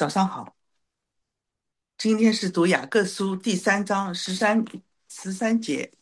早上好，今天是读雅各书第3章十三节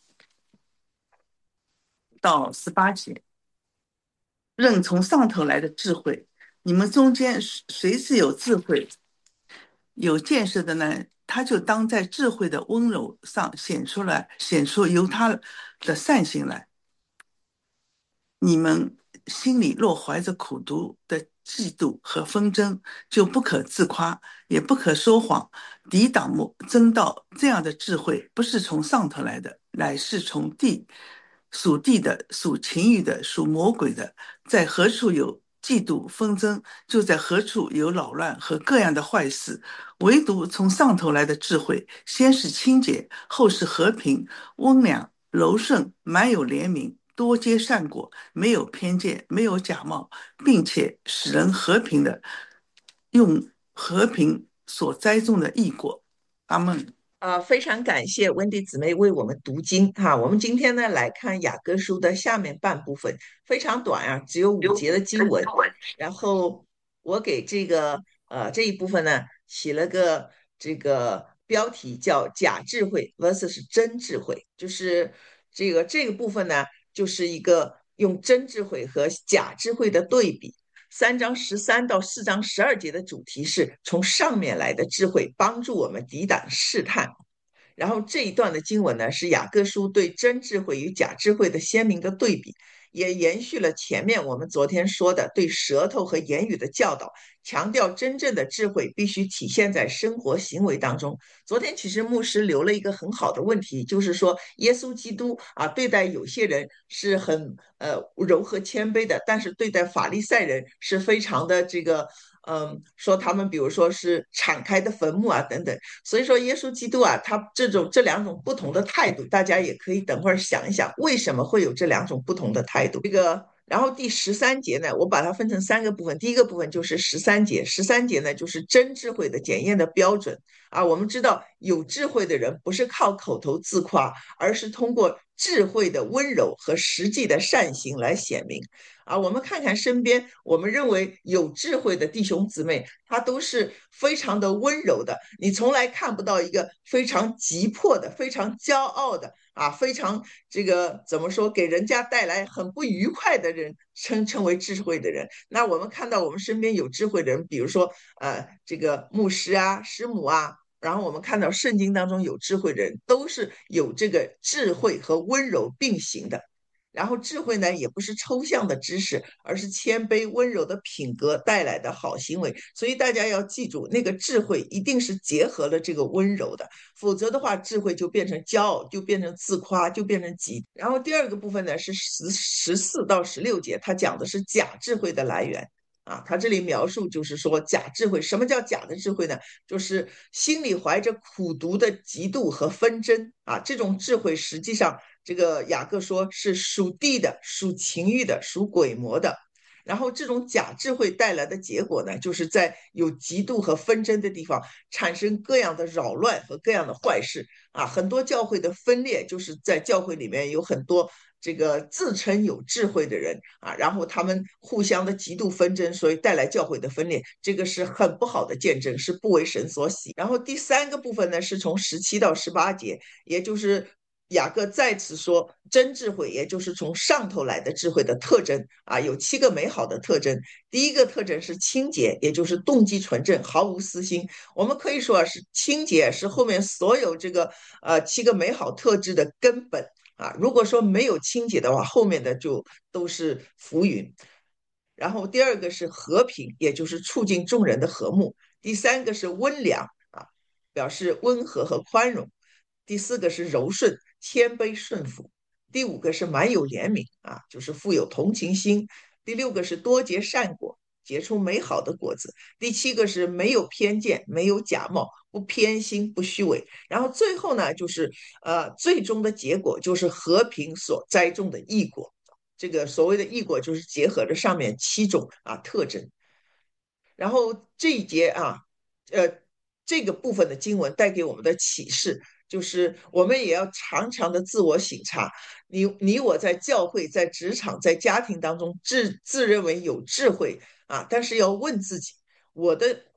到18节。任从上头来的智慧，你们中间谁是有智慧、有见识的呢？他就当在智慧的温柔上显出由他的善行来。你们心里若怀着苦毒的嫉妒和纷争，就不可自夸，也不可说谎，抵挡争道。这样的智慧不是从上头来的，乃是从属地的、属情欲的、属魔鬼的。在何处有嫉妒纷争，就在何处有扰乱和各样的坏事。唯独从上头来的智慧，先是清洁，后是和平、温良、柔顺，满有怜悯，多结善果，没有偏见，没有假冒，并且使人和平的用和平所栽种的义果。阿门。 非常感谢温迪姊妹为我们读经哈。我们今天呢来看雅各书的下面半部分，非常短啊，只有5节的经文。然后我给这一部分呢起了个标题叫假智慧 versus 真智慧，就是这个部分呢就是一个用真智慧和假智慧的对比。3章13到4章12节的主题是从上面来的智慧帮助我们抵挡试探。然后这一段的经文呢，是雅各书对真智慧与假智慧的鲜明的对比，也延续了前面我们昨天说的对舌头和言语的教导，强调真正的智慧必须体现在生活行为当中。昨天其实牧师留了一个很好的问题，就是说耶稣基督啊，对待有些人是很柔和谦卑的，但是对待法利赛人是非常的说他们比如说是敞开的坟墓啊等等。所以说，耶稣基督啊，他这两种不同的态度，大家也可以等会儿想一想，为什么会有这两种不同的态度。然后第13节呢，我把它分成3个部分。第一个部分就是13节，13节呢就是真智慧的检验的标准啊。我们知道，有智慧的人不是靠口头自夸，而是通过智慧的温柔和实际的善行来显明。啊，我们看看身边，我们认为有智慧的弟兄姊妹，他都是非常的温柔的。你从来看不到一个非常急迫的、非常骄傲的啊，非常怎么说，给人家带来很不愉快的人，称为智慧的人。那我们看到我们身边有智慧的人，比如说牧师啊、师母啊。然后我们看到圣经当中有智慧的人，都是有这个智慧和温柔并行的。然后智慧呢，也不是抽象的知识，而是谦卑温柔的品格带来的好行为。所以大家要记住，那个智慧一定是结合了这个温柔的，否则的话，智慧就变成骄傲，就变成自夸，就变成急。然后第二个部分呢是14到16节，它讲的是假智慧的来源。啊，他这里描述就是说假智慧，什么叫假的智慧呢？就是心里怀着苦毒的嫉妒和纷争啊，这种智慧实际上这个雅各说是属地的、属情欲的、属鬼魔的。然后这种假智慧带来的结果呢，就是在有嫉妒和纷争的地方产生各样的扰乱和各样的坏事啊。很多教会的分裂，就是在教会里面有很多自称有智慧的人啊，然后他们互相的嫉妒纷争，所以带来教会的分裂，这个是很不好的见证，是不为神所喜。然后第3个部分呢，是从17到18节，也就是雅各再次说真智慧，也就是从上头来的智慧的特征啊，有7个美好的特征。第一个特征是清洁，也就是动机纯正，毫无私心。我们可以说是清洁是后面所有7个美好特质的根本啊。如果说没有清洁的话，后面的就都是浮云。然后第二个是和平，也就是促进众人的和睦。第3个是温良啊，表示温和和宽容。第4个是柔顺，谦卑顺服。第5个是满有怜悯啊，就是富有同情心。第6个是多结善果，结出美好的果子。第7个是没有偏见，没有假冒，不偏心，不虚伪。然后最后呢，就是最终的结果就是和平所栽种的义果。这个所谓的义果，就是结合着上面7种特征。然后这一节这个部分的经文带给我们的启示，就是我们也要常常的自我省察。你我在教会、在职场、在家庭当中自认为有智慧啊，但是要问自己，我的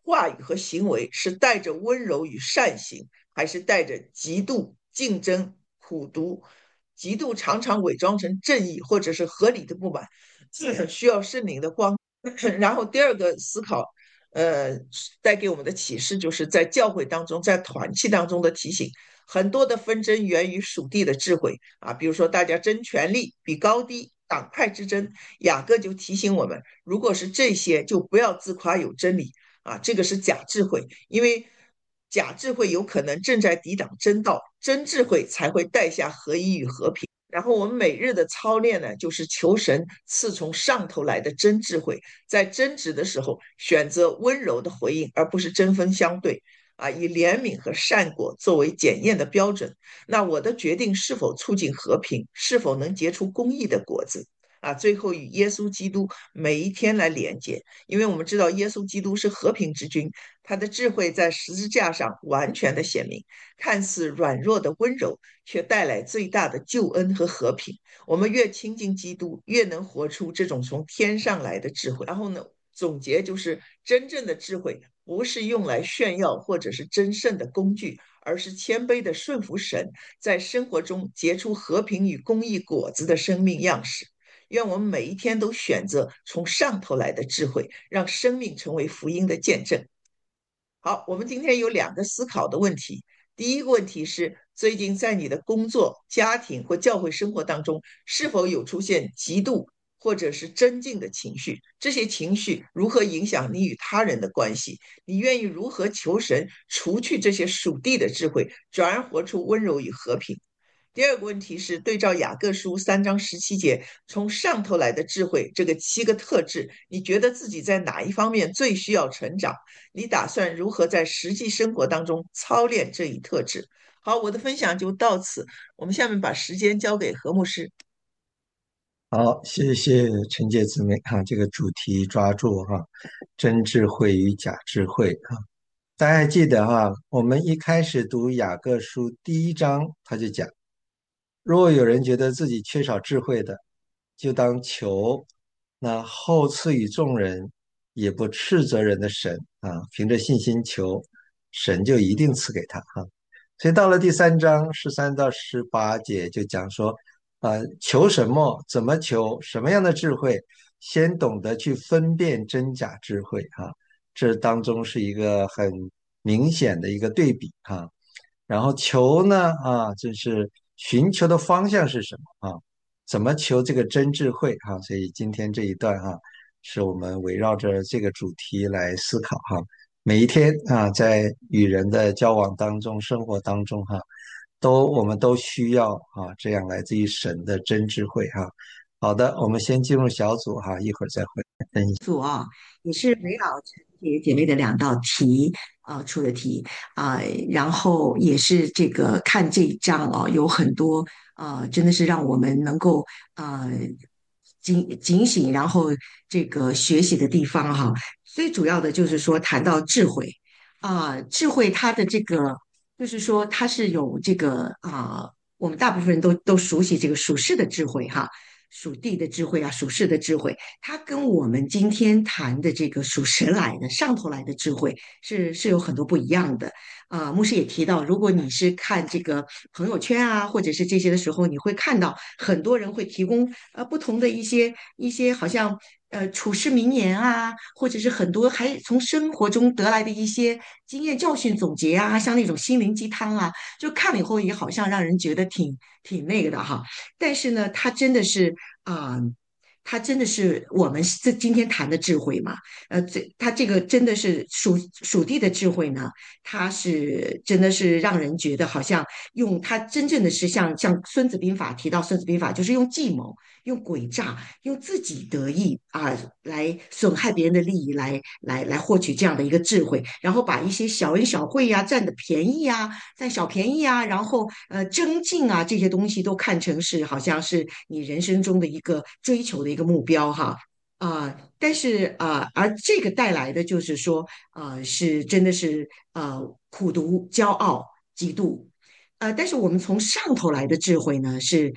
话语和行为是带着温柔与善行，还是带着嫉妒、竞争、苦毒？嫉妒常常伪装成正义或者是合理的不满，需要圣灵的光。然后第二个思考，带给我们的启示就是在教会当中，在团契当中的提醒。很多的纷争源于属地的智慧啊，比如说大家争权力、比高低、党派之争。雅各就提醒我们，如果是这些，就不要自夸有真理啊，这个是假智慧，因为假智慧有可能正在抵挡真道，真智慧才会带下合一与和平。然后我们每日的操练呢，就是求神赐从上头来的真智慧，在争执的时候选择温柔的回应，而不是针锋相对。啊，以怜悯和善果作为检验的标准，那我的决定是否促进和平，是否能结出公义的果子？啊，最后与耶稣基督每一天来连接，因为我们知道耶稣基督是和平之君，他的智慧在十字架上完全的显明，看似软弱的温柔，却带来最大的救恩和和平。我们越亲近基督，越能活出这种从天上来的智慧。然后呢，总结就是真正的智慧不是用来炫耀或者是争胜的工具，而是谦卑的顺服神，在生活中结出和平与公益果子的生命样式。愿我们每一天都选择从上头来的智慧，让生命成为福音的见证。好，我们今天有两个思考的问题。第一个问题是，最近在你的工作、家庭或教会生活当中，是否有出现嫉妒或者是增进的情绪？这些情绪如何影响你与他人的关系？你愿意如何求神除去这些属地的智慧，转而活出温柔与和平？第二个问题是对照雅各书3章17节，从上头来的智慧这个7个特质，你觉得自己在哪一方面最需要成长？你打算如何在实际生活当中操练这一特质？好，我的分享就到此，我们下面把时间交给何牧师。 好，谢谢陈姐姊妹哈，这个主题抓住哈，真智慧与假智慧哈。大家还记得哈，我们一开始读雅各书第1章，他就讲，若有人觉得自己缺少智慧的，就当求那后赐予众人，也不斥责人的神啊，凭着信心求，神就一定赐给他哈。所以到了第3章13到18节就讲说，求什么，怎么求，什么样的智慧，先懂得去分辨真假智慧哈。这当中是一个很明显的一个对比哈。然后求呢就是寻求的方向是什么啊？怎么求这个真智慧哈？所以今天这一段哈，是我们围绕着这个主题来思考哈。每一天在与人的交往当中、生活当中哈，我们都需要这样来自于神的真智慧哈。好的，我们先进入小组哈，一会儿再会分享。 组啊，也是围绕陈姐姐妹的2道题出的题啊、然后也是这个看这一章啊，有很多真的是让我们能够呃警醒，然后这个学习的地方哈。最主要的就是说谈到智慧智慧它的这个就是说它是有这个我们大部分人都熟悉这个属世的智慧哈。属地的智慧属世的智慧，它跟我们今天谈的这个属神来的、上头来的智慧是有很多不一样的。牧师也提到，如果你是看这个朋友圈或者是这些的时候，你会看到很多人会提供不同的一些好像处世名言或者是很多还从生活中得来的一些经验教训总结像那种心灵鸡汤就看了以后也好像让人觉得挺那个的哈。但是呢，它真的是啊、它真的是我们今天谈的智慧嘛？它这个真的是属地的智慧呢，它是真的是让人觉得好像用它真正的是像《孙子兵法》提到，《孙子兵法》就是用计谋、用诡诈、用自己得意来损害别人的利益，来获取这样的一个智慧，然后把一些小恩小惠占的便宜占小便宜然后增进这些东西都看成是好像是你人生中的一个追求的一个目标哈。但是而这个带来的就是说，是真的是苦读、骄傲、嫉妒，但是我们从上头来的智慧呢，是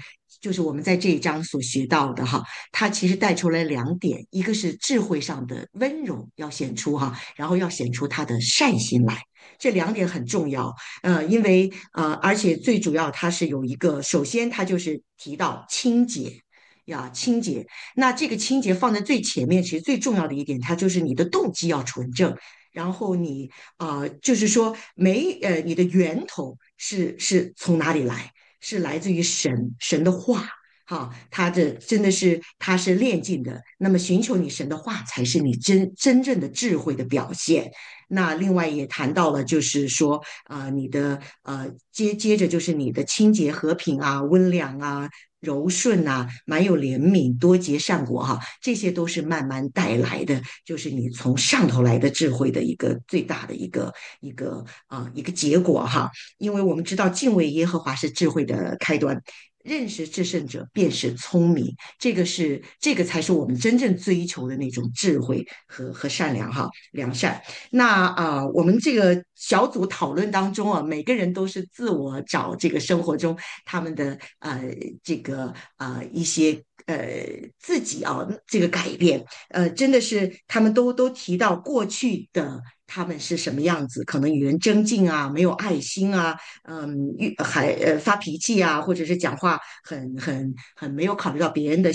就是我们在这一章所学到的哈，它其实带出来两点，一个是智慧上的温柔要显出哈，然后要显出他的善心来，这两点很重要。因为而且最主要它是有一个，首先它就是提到清洁。呀，清洁，那这个清洁放在最前面，其实最重要的一点，它就是你的动机要纯正，然后你就是说你的源头是从哪里来？是来自于神的话。哈，他的真的是他是炼净的，那么寻求你神的话，才是你真正的智慧的表现。那另外也谈到了，就是说，你的接着就是你的清洁、和平啊、温良啊、柔顺啊，蛮有怜悯、多结善果哈，这些都是慢慢带来的，就是你从上头来的智慧的一个最大的一个结果哈。因为我们知道敬畏耶和华是智慧的开端。认识至圣者便是聪明，这个才是我们真正追求的那种智慧和善良哈，良善。那我们这个小组讨论当中啊，每个人都是自我找这个生活中他们的这个一些自己这个改变，真的是他们都提到过去的。他们是什么样子？可能与人争竞啊，没有爱心啊，还发脾气啊，或者是讲话很没有考虑到别人的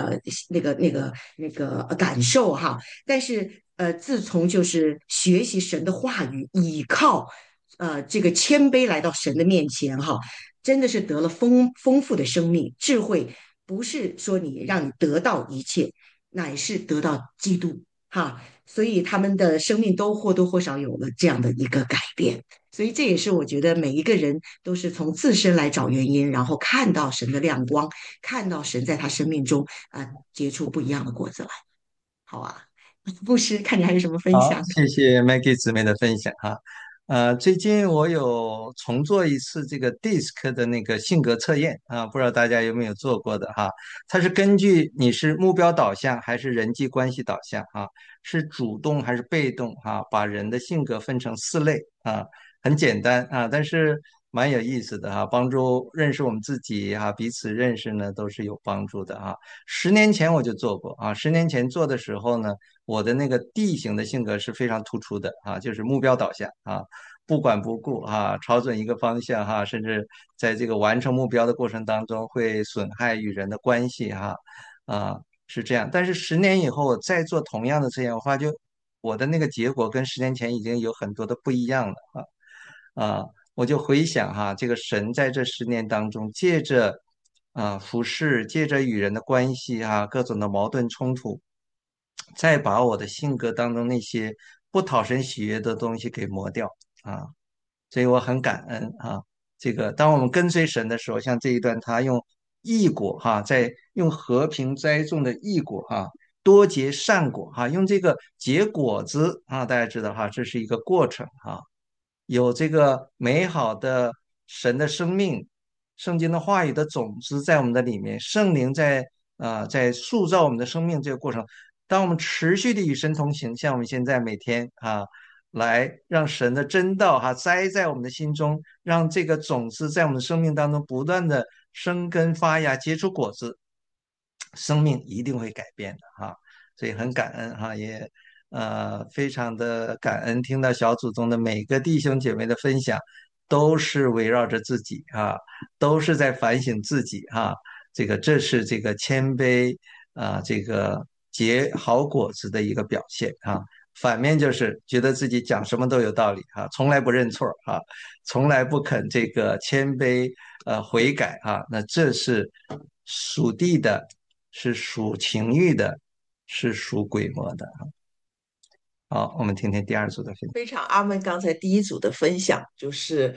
那个感受哈。但是自从就是学习神的话语，倚靠这个谦卑来到神的面前哈，真的是得了丰富的生命智慧，不是说让你得到一切，乃是得到基督哈。所以他们的生命都或多或少有了这样的一个改变。所以这也是我觉得每一个人都是从自身来找原因，然后看到神的亮光，看到神在他生命中结出不一样的果子来。好啊，牧师，看你还有什么分好， 享？ 谢谢 Maggie 姊妹的分享哈。最近我有重做一次这个 DISC 的那个性格测验啊，不知道大家有没有做过的哈？它是根据你是目标导向还是人际关系导向啊，是主动还是被动哈，把人的性格分成4类啊，很简单啊，但是蛮有意思的哈，帮助认识我们自己哈，彼此认识呢都是有帮助的哈。10年前我就做过啊，10年前做的时候呢。我的那个 D 型的性格是非常突出的啊，就是目标导向啊，不管不顾啊，朝准一个方向哈，甚至在这个完成目标的过程当中会损害与人的关系哈，啊是这样。但是10年以后我再做同样的测验，我发觉我的那个结果跟10年前已经有很多的不一样了我就回想哈，这个神在这10年当中，借着服侍，借着与人的关系各种的矛盾冲突。再把我的性格当中那些不讨神喜悦的东西给磨掉啊，所以我很感恩啊。这个当我们跟随神的时候，像这一段，他用异果在用和平栽种的异果多结善果用这个结果子大家知道这是一个过程有这个美好的神的生命，圣经的话语的种子在我们的里面，圣灵在塑造我们的生命这个过程。当我们持续的与神同行，像我们现在每天来让神的真道栽在我们的心中，让这个种子在我们的生命当中不断的生根发芽，结出果子，生命一定会改变的所以很感恩也非常的感恩听到小组中的每个弟兄姐妹的分享，都是围绕着自己都是在反省自己这是这个谦卑这个结好果子的一个表现反面就是觉得自己讲什么都有道理从来不认错从来不肯这个谦卑悔改那这是属地的，是属情欲的，是属鬼魔的好，我们听听第二组的分享。 非常阿门。刚才第一组的分享就是，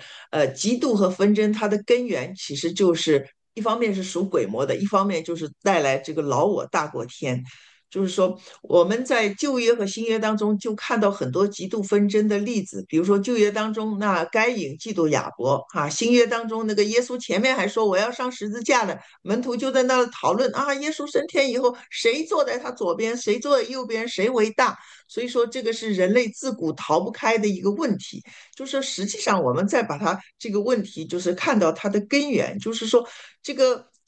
嫉妒和纷争，它的根源其实就是一方面是属鬼魔的，一方面就是带来这个老我大过天。就是说，我们在旧约和新约当中就看到很多嫉妒纷争的例子，比如说旧约当中，那该隐嫉妒亚伯新约当中那个耶稣前面还说我要上十字架的，门徒就在那讨论耶稣升天以后谁坐在他左边，谁坐在右边，谁为大。所以说，这个是人类自古逃不开的一个问题。就是说实际上，我们再把它这个问题，就是看到它的根源，就是说，这个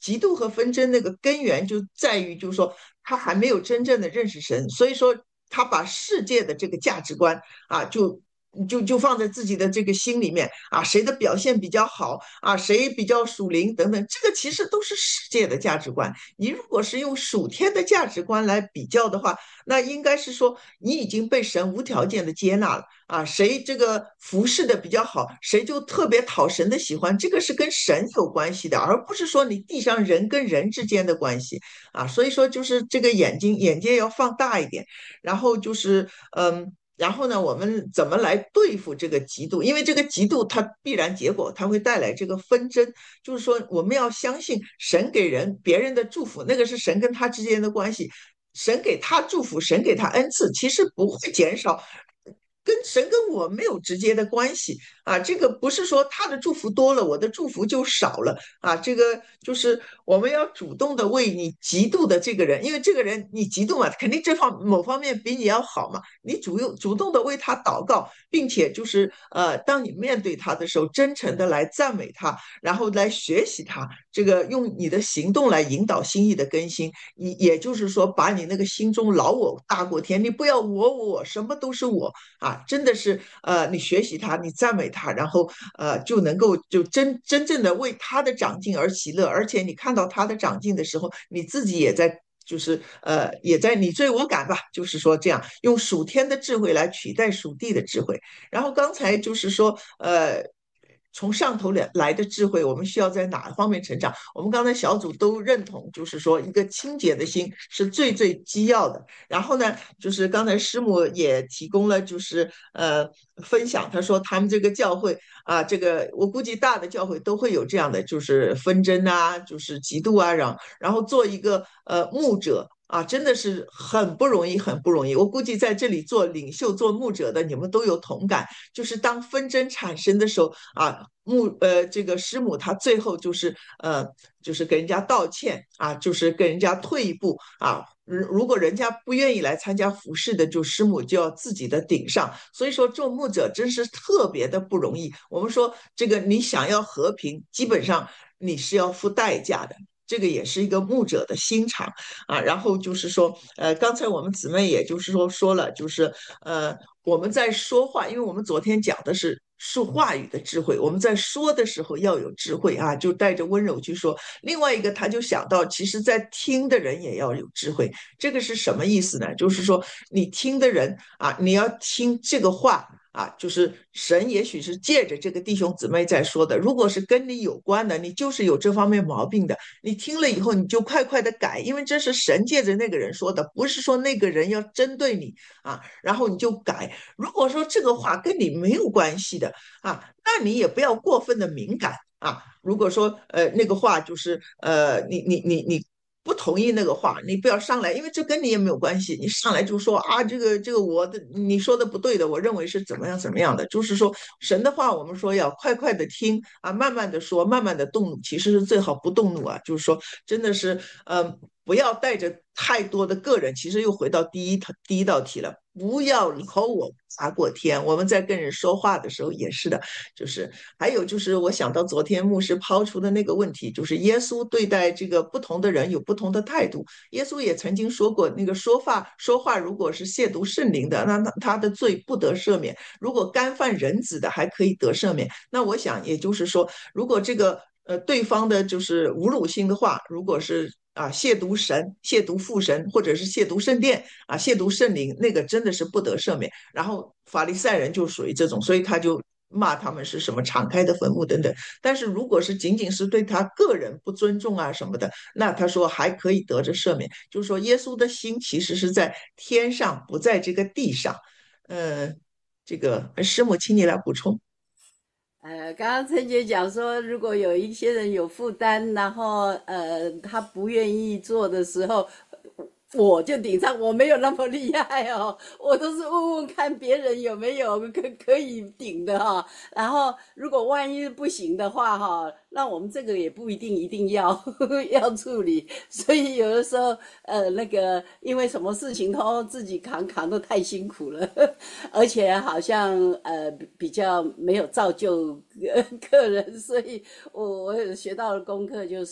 嫉妒和纷争那个根源就在于，就是说他还没有真正的认识神，所以说他把世界的这个价值观啊，就放在自己的这个心里面啊，谁的表现比较好啊，谁比较属灵等等，这个其实都是世界的价值观。你如果是用属天的价值观来比较的话，那应该是说你已经被神无条件的接纳了啊，谁这个服侍的比较好，谁就特别讨神的喜欢，这个是跟神有关系的，而不是说你地上人跟人之间的关系啊。所以说就是这个眼界要放大一点，然后就是然后呢，我们怎么来对付这个嫉妒？因为这个嫉妒它必然结果，它会带来这个纷争。就是说，我们要相信神给别人的祝福，那个是神跟他之间的关系。神给他祝福，神给他恩赐，其实不会减少，跟神跟我没有直接的关系啊。这个不是说他的祝福多了，我的祝福就少了啊。这个就是我们要主动的为你嫉妒的这个人，因为这个人你嫉妒嘛，肯定某方面比你要好嘛，你主动的为他祷告，并且就是当你面对他的时候，真诚的来赞美他，然后来学习他，这个用你的行动来引导心意的更新。也就是说，把你那个心中老我大过天，你不要我什么都是我啊，真的是你学习他，你赞美他，然后就能够就真正的为他的长进而喜乐，而且你看到他的长进的时候，你自己也在。就是也在你追我赶吧，就是说这样用属天的智慧来取代属地的智慧。然后刚才就是说，从上头来的智慧，我们需要在哪方面成长？我们刚才小组都认同，就是说一个清洁的心是最基要的。然后呢，就是刚才师母也提供了，就是分享，他说他们这个教会啊，这个我估计大的教会都会有这样的，就是纷争啊，就是嫉妒啊，然后做一个牧者。啊，真的是很不容易，很不容易。我估计在这里做领袖、做牧者的，你们都有同感。就是当纷争产生的时候啊，这个师母她最后就是给人家道歉啊，就是跟人家退一步啊。如果人家不愿意来参加服饰的，就师母就要自己的顶上。所以说做牧者真是特别的不容易。我们说这个你想要和平，基本上你是要付代价的。这个也是一个牧者的心肠啊。然后就是说，刚才我们姊妹也就是说了，就是我们在说话，因为我们昨天讲的是话语的智慧，我们在说的时候要有智慧啊，就带着温柔去说。另外一个，他就想到，其实在听的人也要有智慧，这个是什么意思呢？就是说，你听的人啊，你要听这个话。啊，就是神也许是借着这个弟兄姊妹在说的，如果是跟你有关的，你就是有这方面毛病的，你听了以后你就快快的改，因为这是神借着那个人说的，不是说那个人要针对你啊，然后你就改。如果说这个话跟你没有关系的啊，那你也不要过分的敏感啊。如果说那个话就是你不同意那个话，你不要上来，因为这跟你也没有关系。你上来就说啊，这个你说的不对的，我认为是怎么样的。就是说神的话，我们说要快快的听啊，慢慢的说，慢慢的动怒，其实是最好不动怒啊。就是说真的是不要带着太多的个人，其实又回到第一道题了。不要老我砸过天。我们在跟人说话的时候也是的，就是还有就是我想到昨天牧师抛出的那个问题，就是耶稣对待这个不同的人有不同的态度。耶稣也曾经说过，那个说话如果是亵渎圣灵的，那他的罪不得赦免；如果干犯人子的，还可以得赦免。那我想也就是说，如果这个对方的就是侮辱性的话，如果是亵渎神、亵渎父神，或者是亵渎圣殿啊、亵渎圣灵，那个真的是不得赦免。然后法利赛人就属于这种，所以他就骂他们是什么敞开的坟墓等等。但是如果是仅仅是对他个人不尊重啊什么的，那他说还可以得着赦免。就是说，耶稣的心其实是在天上，不在这个地上。呃，这个师母，请你来补充。 刚刚陈姐讲说，如果有一些人有负担，然后他不愿意做的时候，我就顶上，我没有那么厉害哦，我都是问问看别人有没有可以顶的哈、然后如果万一不行的话哈、那我们这个也不一定要要处理，所以有的时候那个因为什么事情都自己扛得太辛苦了，而且好像比较没有造就客人，所以我有学到的功课就是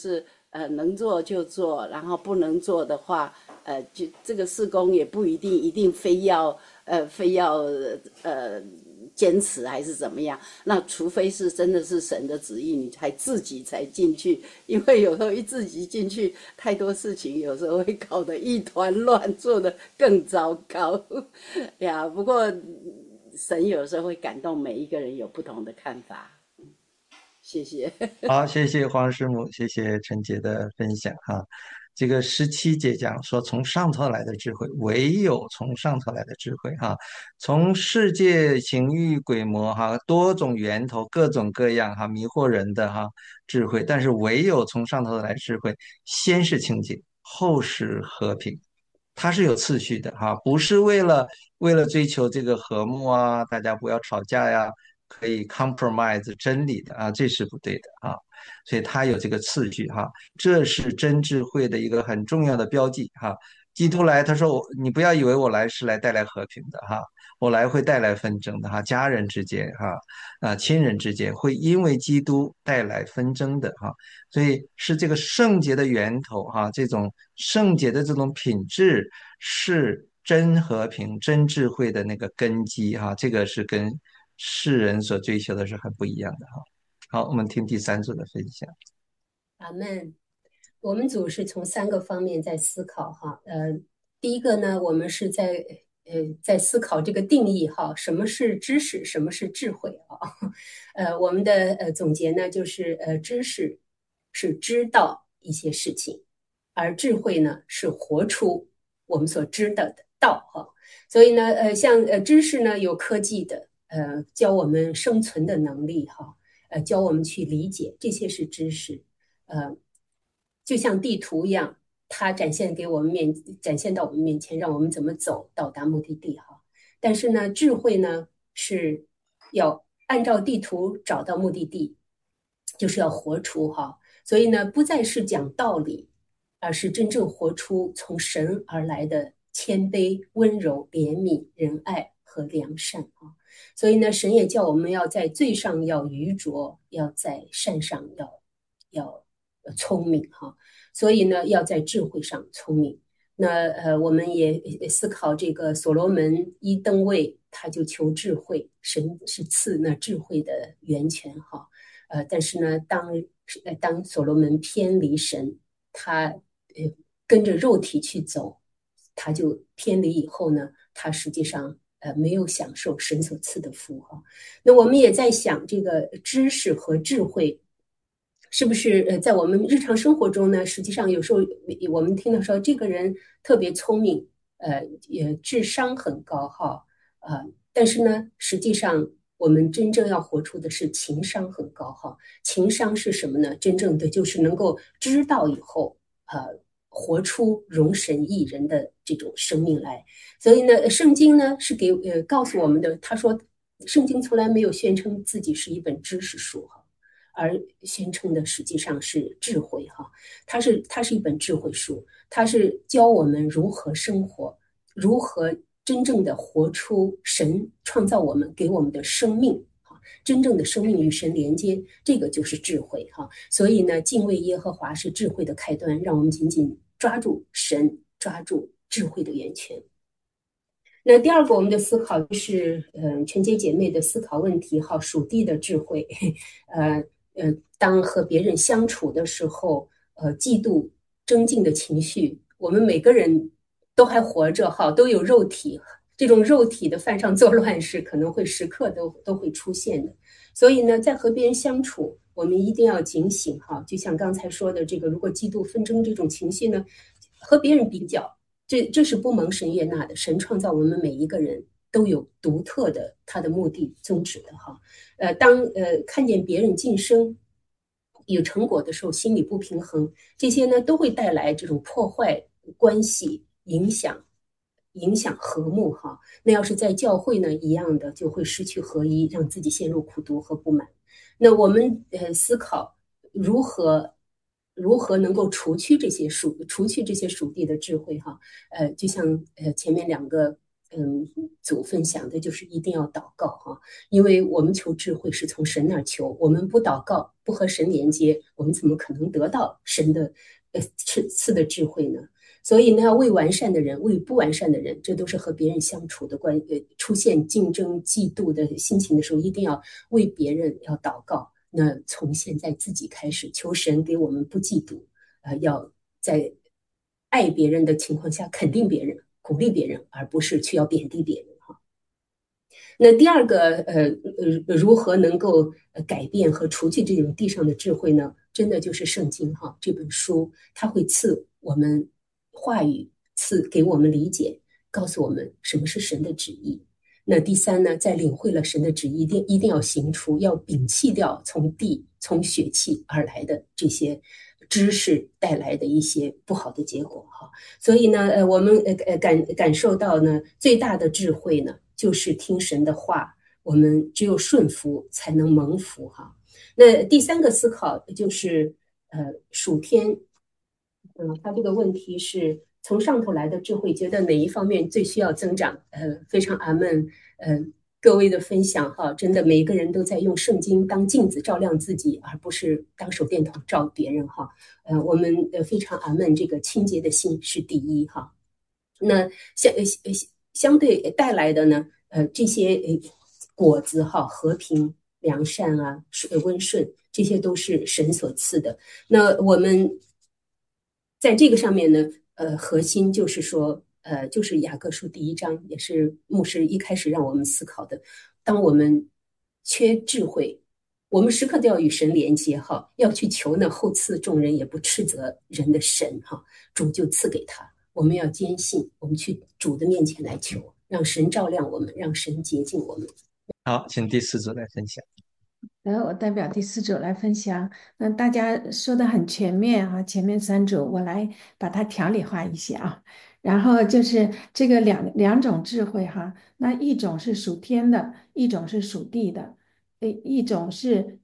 能做就做，然后不能做的话，就这个事工也不一定非要坚持还是怎么样？那除非是真的是神的旨意，你自己才进去，因为有时候一自己进去，太多事情有时候会搞得一团乱，做得更糟糕呀。不过神有时候会感动每一个人有不同的看法。谢谢。 好，谢谢黄师母，谢谢陈杰的分享哈。这个17节讲说，从上头来的智慧，唯有从上头来的智慧哈，从世界情欲鬼魔哈，多种源头，各种各样哈，迷惑人的哈智慧，但是唯有从上头来的智慧，先是清净，后是和平，它是有次序的哈，不是为了追求这个和睦啊，大家不要吵架呀，可以 compromise 真理的啊，这是不对的啊，所以它有这个次序哈，这是真智慧的一个很重要的标记哈。基督来，他说你不要以为我来是来带来和平的哈，我来会带来纷争的哈，家人之间哈，亲人之间会因为基督带来纷争的哈。所以是这个圣洁的源头哈，这种圣洁的这种品质是真和平、真智慧的那个根基哈，这个是跟世人所追求的是很不一样的哈。好，我们听第三组的分享。 阿门。我们组是从3个方面在思考哈，第一个呢，我们是在思考这个定义哈，什么是知识，什么是智慧啊？我们的总结呢，就是知识是知道一些事情，而智慧呢是活出我们所知道的道哈。所以呢，像知识呢有科技的，教我们生存的能力哈，教我们去理解，这些是知识，就像地图一样，它展现到我们面前，让我们怎么走到达目的地哈。但是呢，智慧呢是要按照地图找到目的地，就是要活出哈。所以呢，不再是讲道理，而是真正活出从神而来的谦卑、温柔、怜悯、仁爱和良善啊。所以呢，神也叫我们要在罪上要愚拙，要在善上要聪明哈。所以呢，要在智慧上聪明。那我们也思考这个所罗门一登位，他就求智慧，神是赐那智慧的源泉哈。但是呢，当所罗门偏离神，他跟着肉体去走，他就偏离以后呢，他实际上没有享受神所赐的福哈。那我们也在想，这个知识和智慧是不是在我们日常生活中呢？实际上有时候我们听到说这个人特别聪明，也智商很高哈，但是呢，实际上我们真正要活出的是情商很高哈。情商是什么呢？真正的就是能够知道以后，活出容神益人的这种生命来。所以呢，圣经呢是告诉我们的，他说，圣经从来没有宣称自己是一本知识书哈。而宣称的实际上是智慧哈，它是一本智慧书，它是教我们如何生活，如何真正的活出神创造我们给我们的生命哈，真正的生命与神连接，这个就是智慧哈。所以呢，敬畏耶和华是智慧的开端，让我们紧紧抓住神，抓住智慧的源泉。那第二个我们的思考就是纯洁姐妹的思考问题哈，属地的智慧，当和别人相处的时候，嫉妒、争竞的情绪，我们每个人都还活着哈，都有肉体，这种肉体的犯上作乱是可能会时刻都会出现的。所以呢，在和别人相处，我们一定要警醒哈。就像刚才说的这个，如果嫉妒、纷争这种情绪呢，和别人比较，这是不蒙神悦纳的。神创造我们每一个人都有独特的他的目的宗旨的哈。当看见别人晋升有成果的时候，心理不平衡，这些呢都会带来这种破坏关系，影响和睦哈。那要是在教会呢，一样的就会失去合一，让自己陷入苦毒和不满。那我们思考如何能够除去这些属地的智慧哈。就像前面2个组分享的就是一定要祷告哈，因为我们求智慧是从神那儿求，我们不祷告，不和神连接，我们怎么可能得到神的赐的智慧呢？所以呢，为完善的人，为不完善的人，这都是和别人相处的出现竞争、嫉妒的心情的时候，一定要为别人要祷告。那从现在自己开始，求神给我们不嫉妒，要在爱别人的情况下肯定别人、鼓励别人，而不是去要贬低别人哈。那第二个，如何能够改变和除去这种地上的智慧呢？真的就是圣经哈这本书，它会赐我们话语，赐给我们理解，告诉我们什么是神的旨意。那第三呢，在领会了神的旨意，一定要行出，要摒弃掉从血气而来的这些知识带来的一些不好的结果哈。所以呢，我们感受到呢，最大的智慧呢，就是听神的话，我们只有顺服才能蒙福哈。那第三个思考就是属天，他这个问题是从上头来的智慧，觉得哪一方面最需要增长？非常阿门，各位的分享哈，真的每一个人都在用圣经当镜子照亮自己，而不是当手电筒照别人哈。我们非常阿门，这个清洁的心是第一哈。那相对带来的呢，这些果子哈，和平、良善啊，温顺，这些都是神所赐的。那我们在这个上面呢，核心就是说，就是雅各书第一章，也是牧师一开始让我们思考的。当我们缺智慧，我们时刻都要与神连接哈，要去求呢，后赐众人也不斥责人的神哈，主就赐给他。我们要坚信，我们去主的面前来求，让神照亮我们，让神洁净我们。 好，请第四组来分享。 我代表第四组来分享。那大家说的很全面啊，前面三组我来把它条理化一些啊。然后就是这个两种智慧哈，那一种是属天的，一种是属地的，一种是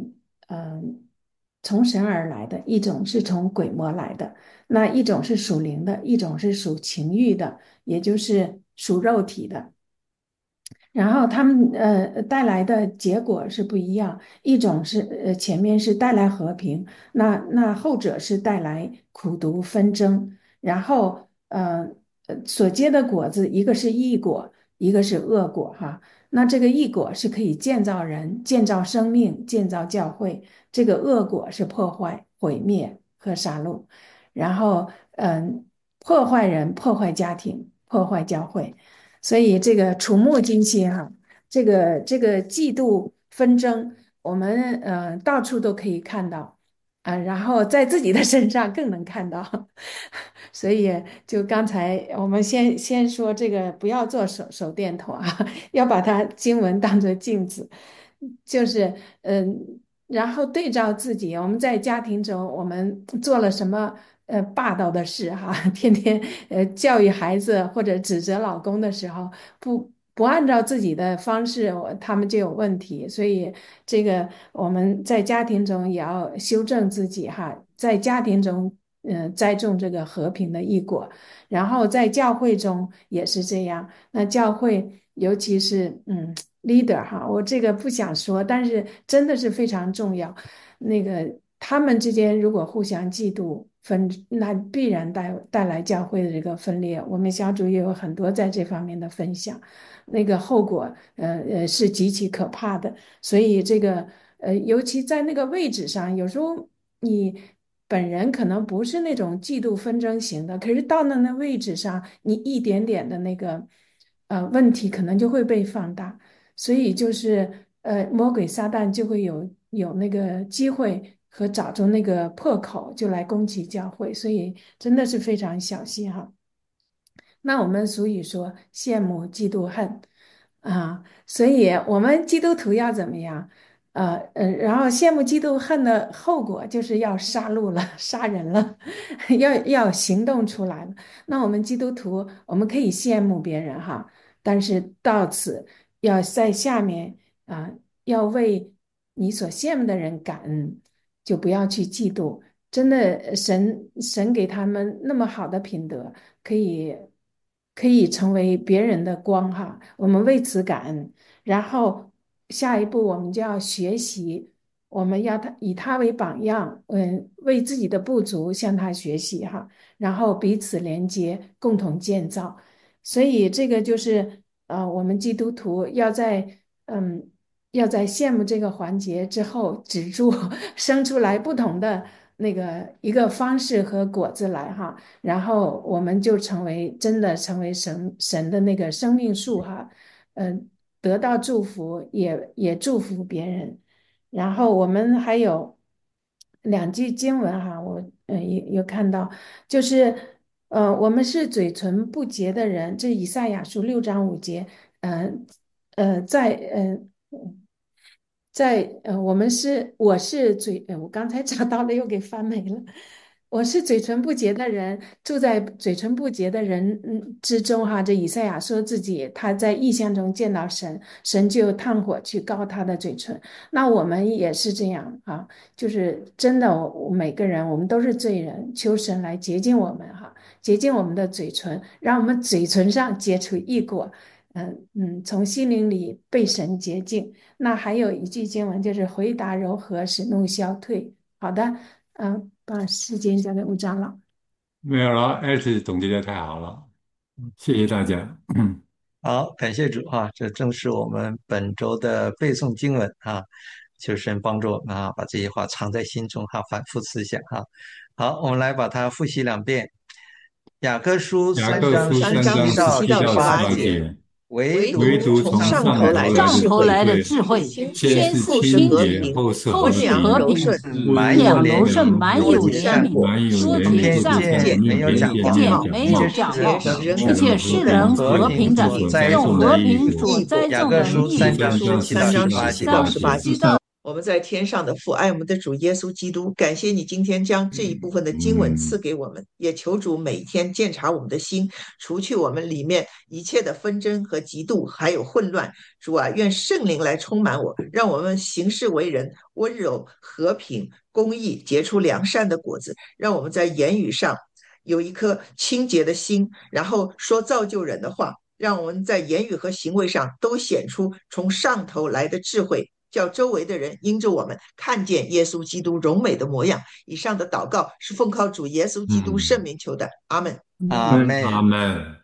从神而来的，一种是从鬼魔来的。那一种是属灵的，一种是属情欲的，也就是属肉体的。然后他们带来的结果是不一样，一种是前面是带来和平，那后者是带来苦毒纷争，然后所结的果子一个是义果，一个是恶果哈。那这个义果是可以建造人、建造生命、建造教会，这个恶果是破坏、毁灭和杀戮，然后破坏人、破坏家庭、破坏教会。所以这个触目惊心哈，这个嫉妒纷争，我们到处都可以看到然后在自己的身上更能看到，所以就刚才我们先说这个不要做手电筒啊，要把它经文当作镜子，就是然后对照自己，我们在家庭中我们做了什么霸道的事哈，天天教育孩子或者指责老公的时候，不按照自己的方式，他们就有问题。所以这个我们在家庭中也要修正自己哈，在家庭中栽种这个和平的异果，然后在教会中也是这样。那教会尤其是leader 哈，我这个不想说，但是真的是非常重要。那个他们之间如果互相嫉妒那必然带来教会的这个分裂。我们小组也有很多在这方面的分享，那个后果是极其可怕的。所以这个尤其在那个位置上，有时候你本人可能不是那种嫉妒纷争型的，可是到了那位置上，你一点点的那个问题可能就会被放大。所以就是魔鬼撒旦就会有那个机会和找着那个破口，就来攻击教会，所以真的是非常小心哈。那我们俗语说羡慕嫉妒恨所以我们基督徒要怎么样？然后羡慕嫉妒恨的后果就是要杀戮了，杀人了，要行动出来了。那我们基督徒，我们可以羡慕别人哈，但是到此要在下面要为你所羡慕的人感恩，就不要去嫉妒。真的，神给他们那么好的品德，可以可以成为别人的光哈，我们为此感恩。然后下一步我们就要学习，我们要以他为榜样，为自己的不足向他学习哈，然后彼此连接，共同建造。所以这个就是我们基督徒嗯要在羡慕这个环节之后止住，生出来不同的那个一个方式和果子来哈。然后我们就真的成为神的那个生命树哈，得到祝福也祝福别人。然后我们还有2句经文哈，我有看到，就是我们是嘴唇不洁的人，这以赛亚书6章5节，嗯在我是我刚才找到了，又给翻没了。我是嘴唇不洁的人，住在嘴唇不洁的人之中哈。这以赛亚说自己他在异象中见到神，神就炭火去膏他的嘴唇。那我们也是这样啊，就是真的，每个人我们都是罪人，求神来洁净我们哈，洁净我们的嘴唇，让我们嘴唇上结出义果，从心灵里被神洁净。那还有一句经文就是回答柔和，使怒消退。好的，把时间交给吴长老。 没有了，Alex 总结的太好了，谢谢大家。 好，感谢主啊，这正是我们本周的背诵经文啊，求神帮助我们啊，把这些话藏在心中哈，反复思想哈。好，我们来把它复习2遍。雅各书雅三章各书3章 17到 17到 18 18 节， 节， 唯唯独独从上头来的的智慧， 智慧，先是清洁，后是和平， 柔顺， 满有怜悯， 满多有怜悯， 结善果， 满有多怜结不悯， 善果， 偏见，没有假不冒， 见没有假冒， 一一切世人和平的，用和平所栽雅种的各书3 义果。 章17到18 到节。 18节。我们在天上的父，爱我们的主耶稣基督，感谢你今天将这一部分的经文赐给我们，也求主每天鉴察我们的心，除去我们里面一切的纷争和嫉妒，还有混乱。主啊，愿圣灵来充满我，让我们行事为人温柔、和平、公义，结出良善的果子，让我们在言语上有一颗清洁的心，然后说造就人的话，让我们在言语和行为上都显出从上头来的智慧，叫周围的人因着我们看见耶稣基督荣美的模样。以上的祷告是奉靠主耶稣基督圣名求的，阿门。 阿门。 阿门。